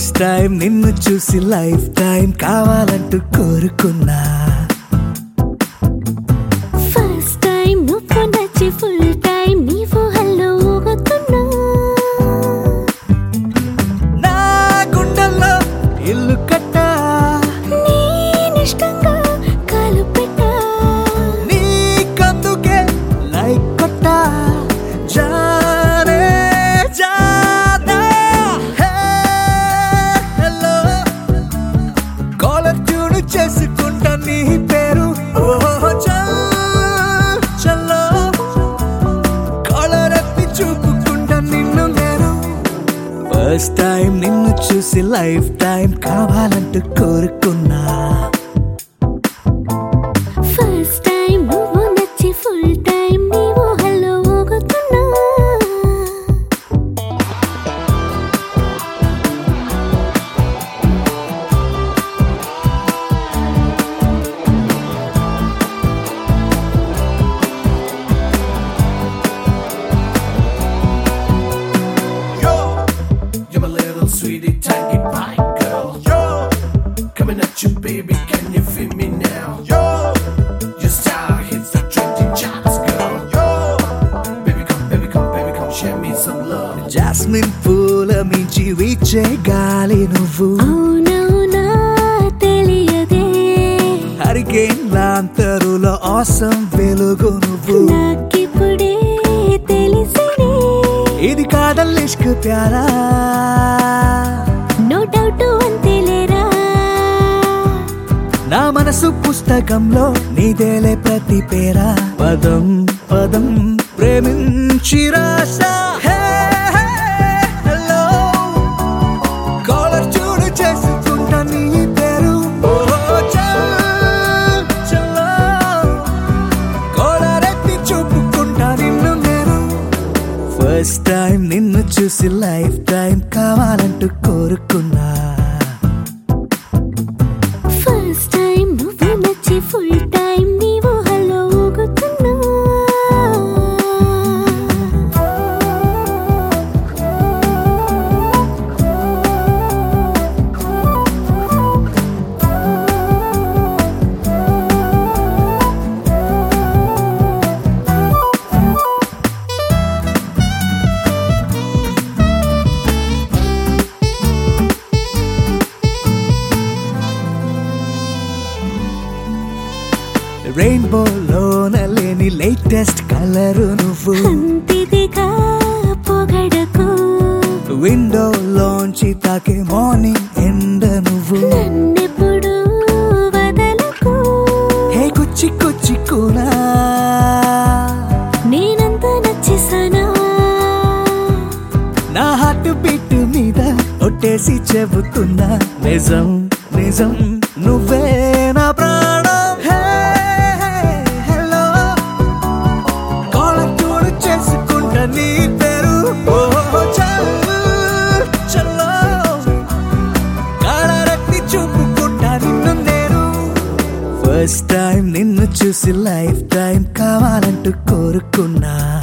First time నిన్ను చూసి life time కావాలంటూ కోరుకున్నా. ఫస్ట్ టైం నువ్వు నచ్చి ఫుల్ టైం నీవు హల్లో ఊగుతున్నా. నా గుండెల్లో ఇల్లు కట్టా, నేనిష్టంగా కాలు పెట్టా, నీకందుకే లైక్ కొట్టా. జానే జానా హే హలో కాలర్ ట్యూన్ చేసుకుంటా నీ పేరు. ఓహో చల్లో కాలర్ ఎత్తి చూపుకుంటా నిన్ను నేను. ఫస్ట్ టైం నిన్ను చూసి లైఫ్ టైం కావాలంటూ కోరుకున్నా. ఫస్ట్ టైం నువ్వు నచ్చి ఫుల్ టైం నీవు హల్లో ఊగుతున్నా. Yo, you're my little sweetie tiny pie girl. Yo, coming at you, baby, can you feel me now? Yo, your style hits the trending charts, girl. Yo, baby come, baby come, baby come, share me some love. Jasmine పూల మించి వీచే గాలి నువ్వు, అవునవునా తెలియదే, hurricane లాంతరులో awesome వెలుగు నువ్వు. నాకిప్పుడే తెలిసినే, ఇది కాదల్ ఇష్క్ ప్యారా, నో డౌట్ అంతేలేరా. నా మనసు పుస్తకంలో నీదేలే ప్రతి పేరా. పదం పదం ప్రేమించి రాసా. హే హలో కాలర్ చూడు చేసుకుంటా నీ పేరు. ఓహో చల్లో కాలర్ ఎత్తి చూపుకుంటా నిన్ను నేను. ఫస్ట్ టైం నిన్ను చూసి లైఫ్ టైం కావాలంటూ కోరుకున్నా. ఫస్ట్ టైం నువ్వు నచ్చి ఫుల్ టైం నీవు హల్లో ఊగుతున్నా. రెయిన్బోలోన లేని లేటెస్ట్ కలరు నువ్వు, అంతిదిగా పొగడకు, విండోలోంచి తాకే మార్నింగ్ ఎండ నువ్వు. నన్నెప్పుడు వదలకు, హే కుచ్చి కుచ్చి కూనా, నేనంత నచ్చేసానా. నా హార్ట్ బీట్ మీద ఒట్టేసి చెబుతున్నా, నిజం నిజం నువ్వే నా ప్రాణం. హే హలో కాలర్ చూడు చేసుకుంటా నీ పేరు. ఓహో చల్లో కాలరెత్తి చూపుకుంటా నిన్ను నేను. ఫస్ట్ టైం నిన్ను చూసి లైఫ్ టైం కావాలంటూ కోరుకున్నా.